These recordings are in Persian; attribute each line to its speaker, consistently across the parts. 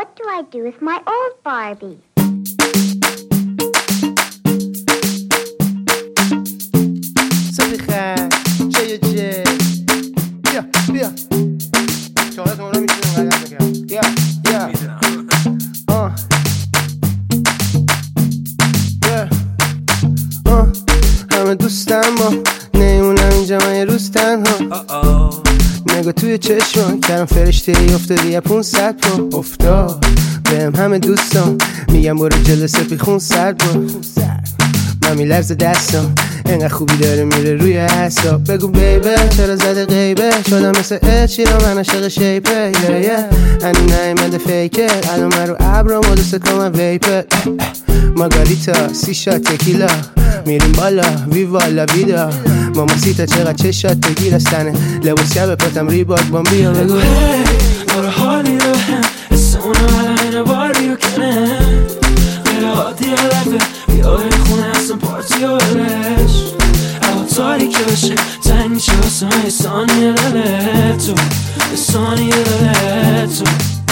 Speaker 1: what do I do with my old Barbie?
Speaker 2: صبیخه چه بیا شما رو میتونم غلط بگم بیا همه دوستم ما نیمونم اینجا من یه روز تنها نگاه توی چشم کردم فرشته ای افتادی یه 500 پا افتاد بهم همه دوستم میگم برو جلو سپی خون سرد با من میلرز دستم اینقدر خوبی داره میره روی حساب بگو بیبه چرا زده غیبه شدم مثل چیرا من عاشق شیپه هنو نایمده فیکه الان من رو ابرم و دوست کنم ویپه ماگاریتا 3 شات تکیلا میریم بالا ویوالا ویدا ماما سیتا چقدر چه شات بگیر استنه لباس شب پاتم ریباک بام بیا بگو
Speaker 3: داره حالی رو هم حس اونو علمین باری و کنه غیر عادی علفه بیا بریم خونه اصلا پارتی و برش هوا تاریکه بشه تنگ میشه واسه من یه ثانیه دله تو یه ثانیه دله تو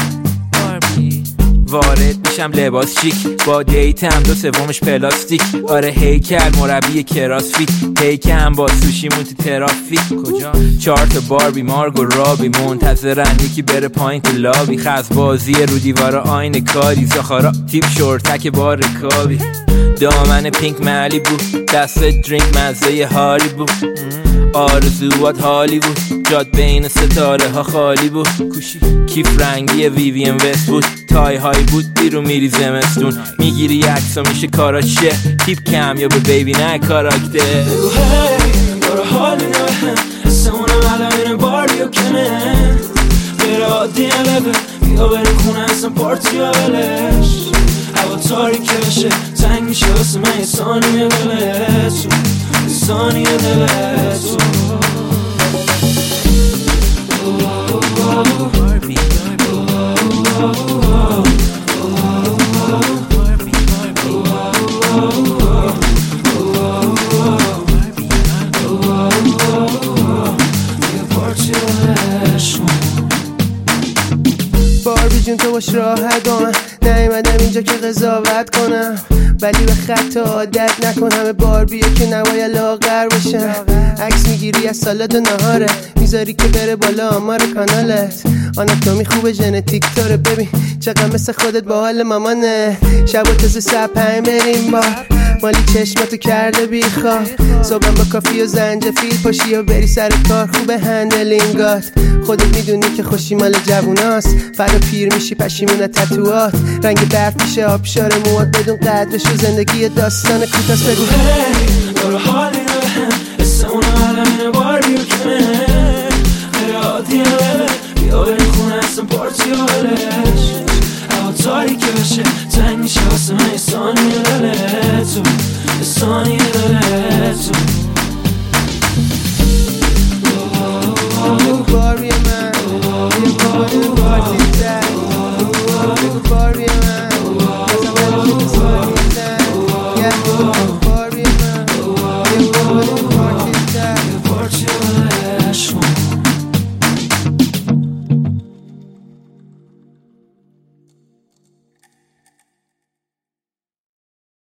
Speaker 4: وارد میشم لباس شیک با دیتم 2/3 پلاستیک آره هیکل مربی کراس فیت پیکم با سوشیمون تو ترافیک کجا 4 تا باربی مارگو رابی منتظرن یکی بره پایین تو لابی خز بازی رو دیوار آینه کاری زخارا تیپ شورتک با رکابی دامن پینک ملی بود دست درینک مزه هاری بود آرزوات حالی بود جاد بین ستاره ها خالی بود کیف رنگی ویوین وست بود تای های بود بیرون میری زمستون میگیری عکسا میشه کارا شه تیپ کم یا به بیبی نه کاراکتر
Speaker 3: بگو هی داره حالی نوهم حس اونم علمین باری و کنه غیر عادی علبه بیا بریم خونه اصلا پارتی و بلش هوا تاریکه بشه تنگ میشه واسه من یه ثانیه دله تو یه ثانیه دله تو
Speaker 2: باربی جون تو باش راحت با من نیومدم اینجا که قضاوت کنم ولی به خط عادت نکن همه باربیه که نباید لاغر بشن عکس میگیری از سالاد و نهاره میذاری که بره بالا آمار کانالت آناتومی خوبه ژنتیک طوره ببین چقدر مثل خودت با حال مامانه شب و تازه ساعت 5 بریم بار مالی چشمتو کرده بیخواب صبحم با کافی و زنجفیل پاشی و بری سر کار خوبه هندلینگات خودت میدونی که خوشی مال جووناست فردا پیر میشی پشیمون تتوات رنگ برف میشه آبشار موات بدون قدرش و زندگی داستان کوتاست بگو
Speaker 3: هی داره حالی رو هم حس اونم علمین باری و کنه غیر عادی علمه بیا بریم خونه اصلا پارتی و بلش هوا تاریکه بشه تنگ میشه واسه من یه ثانیه دله تو یه ثانیه دله تو